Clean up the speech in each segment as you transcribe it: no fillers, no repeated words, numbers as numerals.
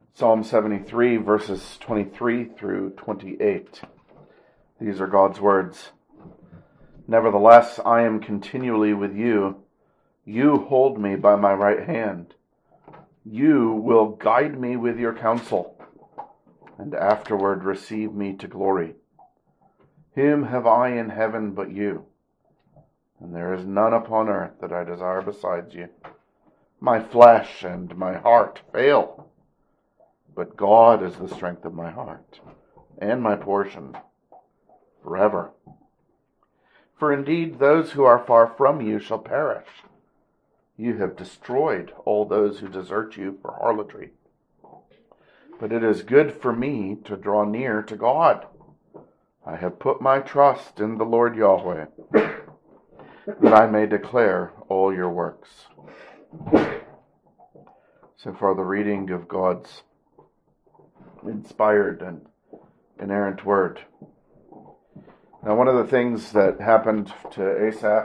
Psalm 73, verses 23 through 28. These are God's words. Nevertheless, I am continually with you. You hold me by my right hand. You will guide me with your counsel, and afterward receive me to glory. Whom have I in heaven but you? And there is none upon earth that I desire besides you. My flesh and my heart fail, but God is the strength of my heart and my portion forever. For indeed those who are far from you shall perish. You have destroyed all those who desert you for harlotry. But it is good for me to draw near to God. I have put my trust in the Lord Yahweh, that I may declare all your works. So far the reading of God's inspired and inerrant word. Now, one of the things that happened to Asaph,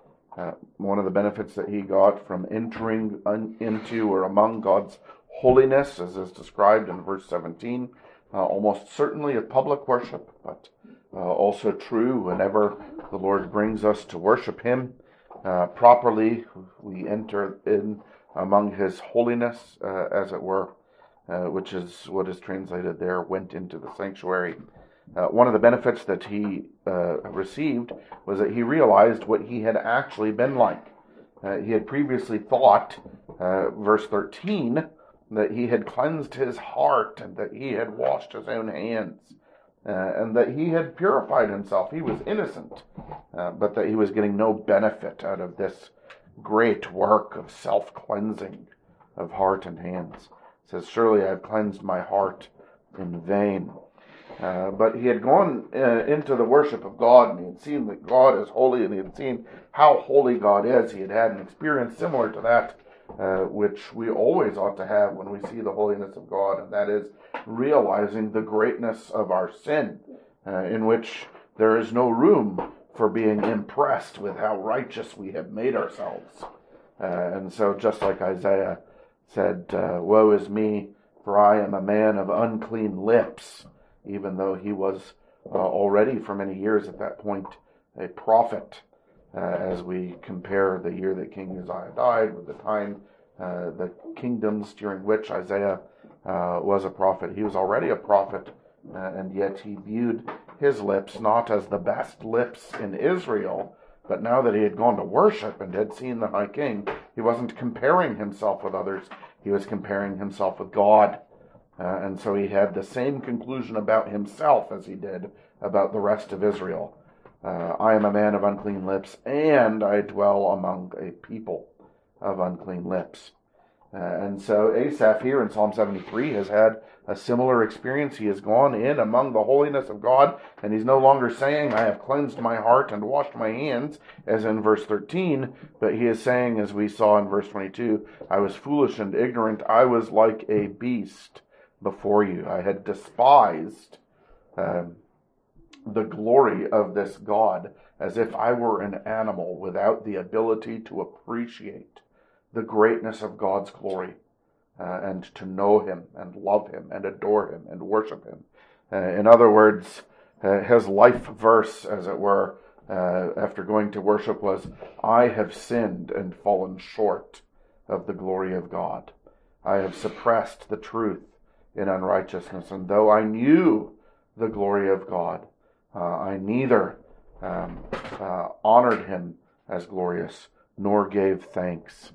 one of the benefits that he got from entering into or among God's holiness, as is described in verse 17, almost certainly a public worship, but also true whenever the Lord brings us to worship Him properly, we enter in among His holiness, as it were, which is what is translated there, went into the sanctuary. One of the benefits that he received was that he realized what he had actually been like. He had previously thought, verse 13, that he had cleansed his heart and that he had washed his own hands, and that he had purified himself. He was innocent, but that he was getting no benefit out of this great work of self-cleansing of heart and hands. It says, surely I have cleansed my heart in vain. But he had gone into the worship of God, and he had seen that God is holy, and he had seen how holy God is. He had had an experience similar to that, which we always ought to have when we see the holiness of God, and that is realizing the greatness of our sin, in which there is no room for being impressed with how righteous we have made ourselves. And so just like Isaiah said, woe is me, for I am a man of unclean lips, even though he was already for many years at that point a prophet, as we compare the year that King Uzziah died with the time, the kingdoms during which Isaiah was a prophet. He was already a prophet, and yet he viewed his lips not as the best lips in Israel, but now that he had gone to worship and had seen the high king, he wasn't comparing himself with others, he was comparing himself with God. And so he had the same conclusion about himself as he did about the rest of Israel. I am a man of unclean lips, and I dwell among a people of unclean lips. And so Asaph here in Psalm 73 has had a similar experience. He has gone in among the holiness of God, and he's no longer saying, I have cleansed my heart and washed my hands, as in verse 13, but he is saying, as we saw in verse 22, I was foolish and ignorant, I was like a beast before you. I had despised the glory of this God as if I were an animal without the ability to appreciate the greatness of God's glory, and to know Him and love Him and adore Him and worship Him. In other words, his life verse, as it were, after going to worship was, I have sinned and fallen short of the glory of God. I have suppressed the truth in unrighteousness, and though I knew the glory of God, I neither honored Him as glorious nor gave thanks.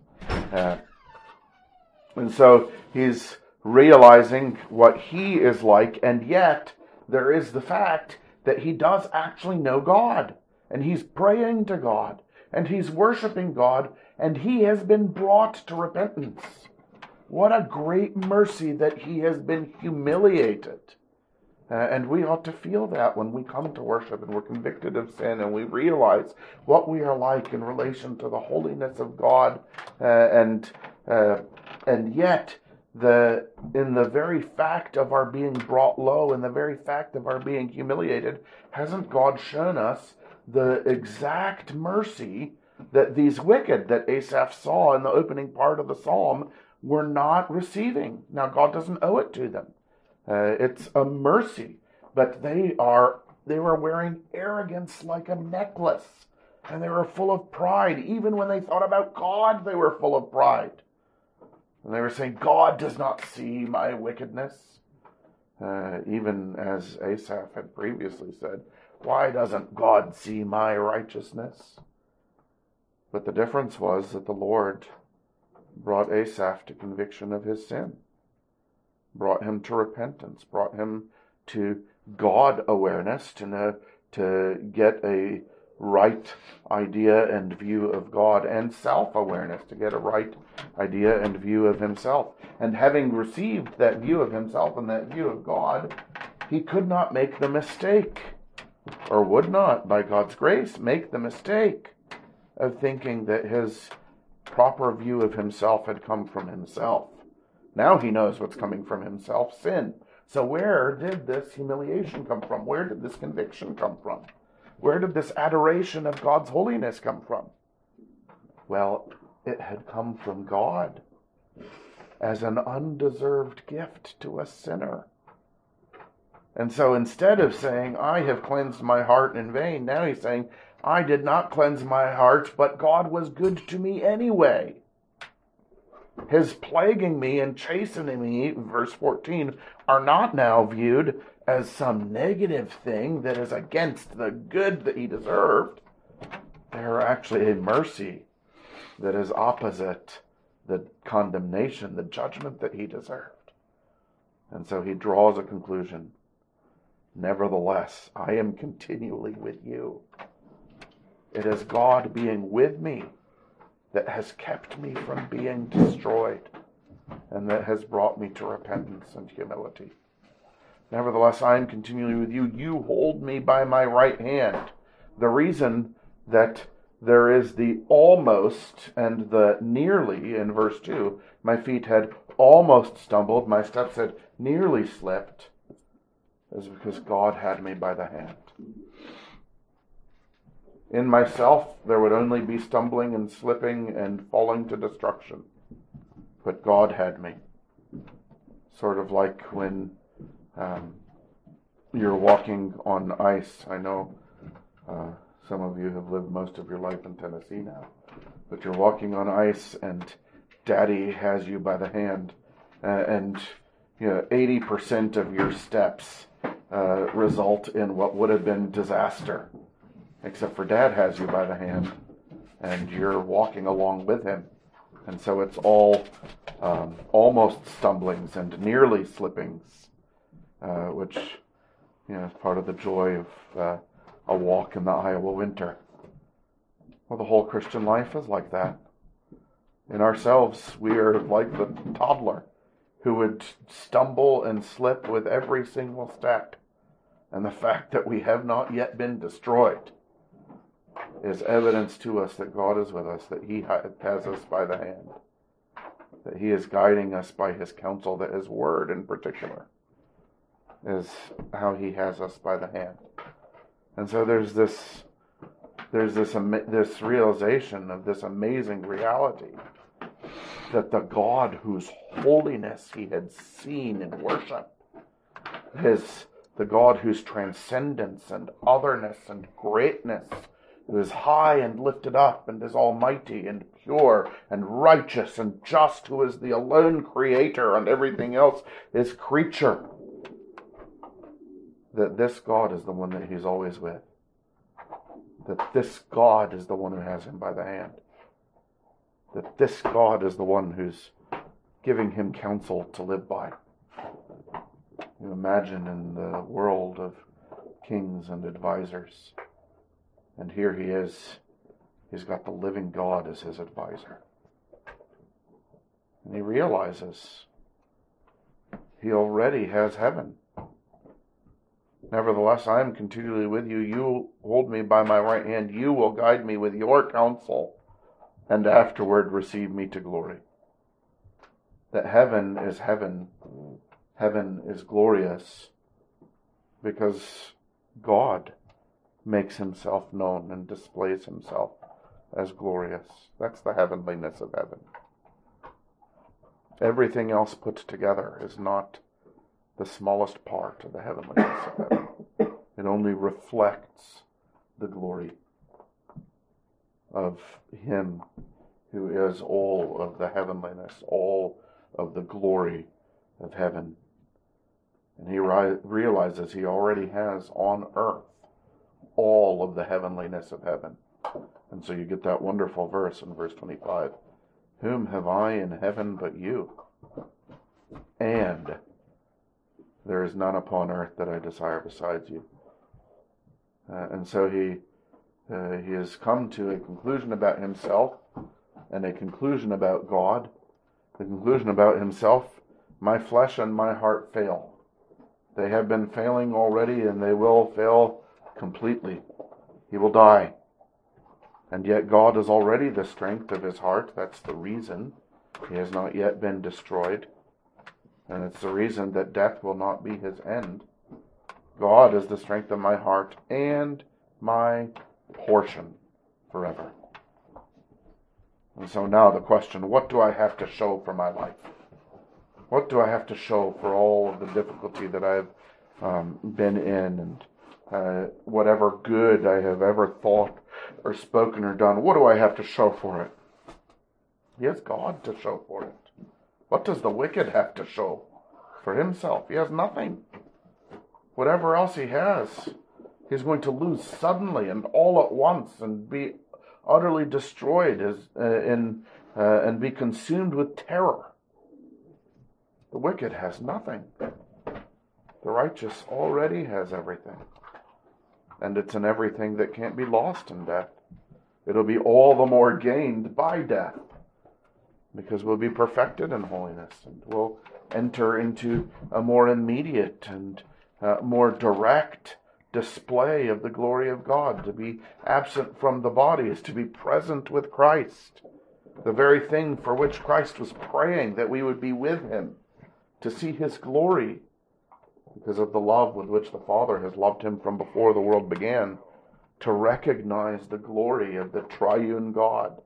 And so he's realizing what he is like, and yet there is the fact that he does actually know God, and he's praying to God, and he's worshiping God, and he has been brought to repentance. What a great mercy that he has been humiliated. And we ought to feel that when we come to worship and we're convicted of sin and we realize what we are like in relation to the holiness of God, and yet in the very fact of our being brought low, in the very fact of our being humiliated, hasn't God shown us the exact mercy that these wicked that Asaph saw in the opening part of the psalm were not receiving. Now, God doesn't owe it to them. It's a mercy, but they were wearing arrogance like a necklace, and they were full of pride. Even when they thought about God, they were full of pride. And they were saying, God does not see my wickedness. Even as Asaph had previously said, why doesn't God see my righteousness? But the difference was that the Lord brought Asaph to conviction of his sin, brought him to repentance, brought him to God awareness, to get a right idea and view of God, and self-awareness, to get a right idea and view of himself. And having received that view of himself and that view of God, he could not make the mistake, or would not, by God's grace, make the mistake of thinking that his proper view of himself had come from himself. Now he knows what's coming from himself, sin. So where did this humiliation come from? Where did this conviction come from? Where did this adoration of God's holiness come from? Well, it had come from God as an undeserved gift to a sinner. And so instead of saying, I have cleansed my heart in vain, now he's saying, I did not cleanse my heart, but God was good to me anyway. His plaguing me and chastening me, verse 14, are not now viewed as some negative thing that is against the good that he deserved. They are actually a mercy that is opposite the condemnation, the judgment that he deserved. And so he draws a conclusion. Nevertheless, I am continually with you. It is God being with me that has kept me from being destroyed, and that has brought me to repentance and humility. Nevertheless, I am continually with you. You hold me by my right hand. The reason that there is the almost and the nearly in verse 2, my feet had almost stumbled, my steps had nearly slipped, is because God had me by the hand. In myself, there would only be stumbling and slipping and falling to destruction. But God had me. Sort of like when you're walking on ice. I know some of you have lived most of your life in Tennessee now. But you're walking on ice and Daddy has you by the hand. And 80% of your steps result in what would have been disaster. Except for Dad has you by the hand, and you're walking along with him. And so it's all almost stumblings and nearly slippings, which is part of the joy of a walk in the Iowa winter. Well, the whole Christian life is like that. In ourselves, we are like the toddler who would stumble and slip with every single step. And the fact that we have not yet been destroyed is evidence to us that God is with us, that he has us by the hand, that he is guiding us by his counsel, that his word in particular is how he has us by the hand. And so there's this realization of this amazing reality that the God whose holiness he had seen in worship is the God whose transcendence and otherness and greatness, who is high and lifted up and is almighty and pure and righteous and just, who is the alone creator and everything else is creature. That this God is the one that he's always with. That this God is the one who has him by the hand. That this God is the one who's giving him counsel to live by. You imagine in the world of kings and advisors. And here he is. He's got the living God as his advisor. And he realizes he already has heaven. Nevertheless, I am continually with you. You hold me by my right hand. You will guide me with your counsel, and afterward receive me to glory. That heaven is heaven. Heaven is glorious because God makes himself known and displays himself as glorious. That's the heavenliness of heaven. Everything else put together is not the smallest part of the heavenliness of heaven. It only reflects the glory of Him who is all of the heavenliness, all of the glory of heaven. And he realizes he already has on earth all of the heavenliness of heaven. And so you get that wonderful verse in verse 25. Whom have I in heaven but you? And there is none upon earth that I desire besides you. And so he has come to a conclusion about himself and a conclusion about God. The conclusion about himself: my flesh and my heart fail. They have been failing already, and they will fail completely. He will die. And yet God is already the strength of his heart. That's the reason he has not yet been destroyed. And it's the reason that death will not be his end. God is the strength of my heart and my portion forever. And so now the question, what do I have to show for my life? What do I have to show for all of the difficulty that I've been in, and whatever good I have ever thought or spoken or done? What do I have to show for it? He has God to show for it. What does the wicked have to show for himself? He has nothing. Whatever else he has, he's going to lose suddenly and all at once and be utterly destroyed and be consumed with terror. The wicked has nothing. The righteous already has everything. And it's an everything that can't be lost in death. It'll be all the more gained by death, because we'll be perfected in holiness, and we'll enter into a more immediate and more direct display of the glory of God. To be absent from the body is to be present with Christ. The very thing for which Christ was praying, that we would be with him, to see his glory, because of the love with which the Father has loved him from before the world began, to recognize the glory of the triune God,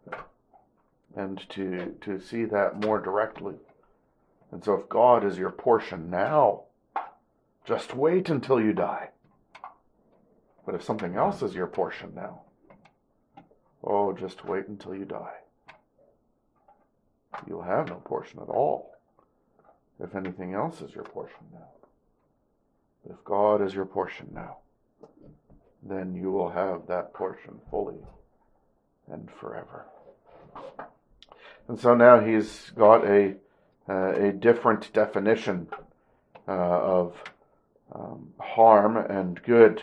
and to see that more directly. And so if God is your portion now, just wait until you die. But if something else is your portion now, oh, just wait until you die. You'll have no portion at all if anything else is your portion now. If God is your portion now, then you will have that portion fully and forever. And so now he's got a different definition of harm and good.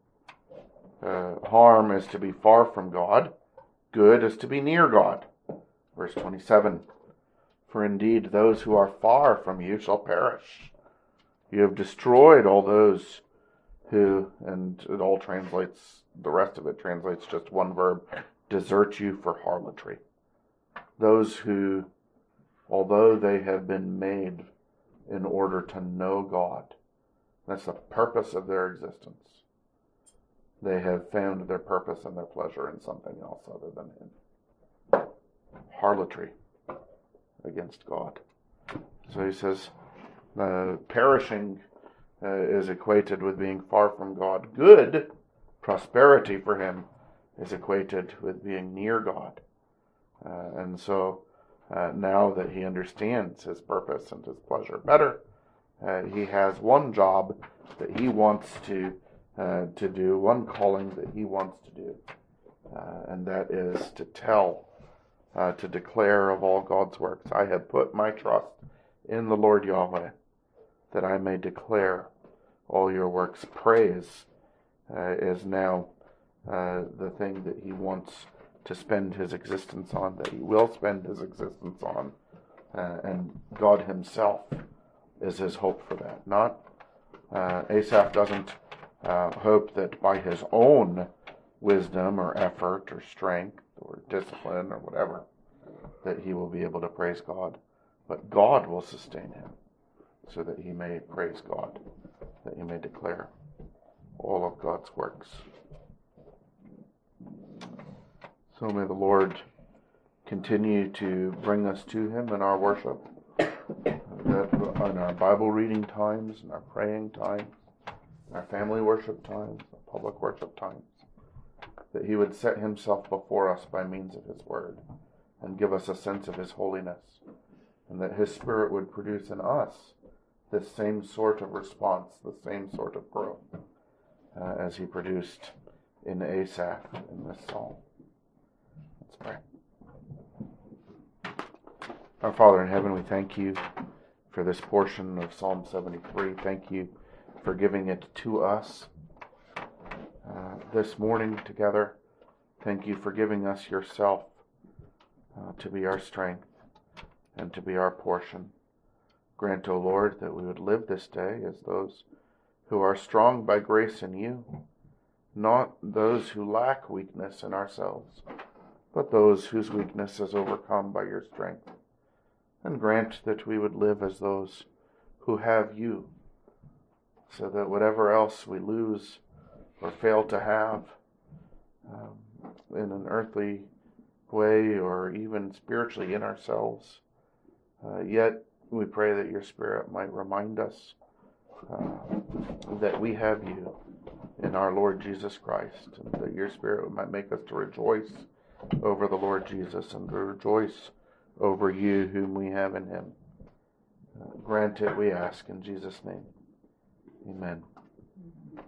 Harm is to be far from God. Good is to be near God. Verse 27. For indeed those who are far from you shall perish. You have destroyed all those who, and it all translates, the rest of it translates just one verb, desert you for harlotry. Those who, although they have been made in order to know God, that's the purpose of their existence, they have found their purpose and their pleasure in something else other than him. Harlotry against God. So he says, perishing is equated with being far from God. Good, prosperity for him, is equated with being near God. And so now that he understands his purpose and his pleasure better, he has one job that he wants to do, one calling that he wants to do, and that is to tell, to declare of all God's works. I have put my trust in the Lord Yahweh, that I may declare all your works. Praise is now the thing that he wants to spend his existence on, that he will spend his existence on, and God himself is his hope for that. Not Asaph doesn't hope that by his own wisdom or effort or strength or discipline or whatever that he will be able to praise God, but God will sustain him so that he may praise God, that he may declare all of God's works. So may the Lord continue to bring us to him in our worship. that in our Bible reading times, in our praying times, in our family worship times, our public worship times, that he would set himself before us by means of his word and give us a sense of his holiness, and that his Spirit would produce in us this same sort of response, the same sort of growth as he produced in Asaph in this psalm. Let's pray. Our Father in heaven, we thank you for this portion of Psalm 73. Thank you for giving it to us this morning together. Thank you for giving us yourself to be our strength and to be our portion. Grant, O Lord, that we would live this day as those who are strong by grace in you, not those who lack weakness in ourselves, but those whose weakness is overcome by your strength. And grant that we would live as those who have you, so that whatever else we lose or fail to have in an earthly way or even spiritually in ourselves, yet we pray that your Spirit might remind us that we have you in our Lord Jesus Christ, and that your Spirit might make us to rejoice over the Lord Jesus and to rejoice over you whom we have in him. Grant it, we ask, in Jesus' name. Amen.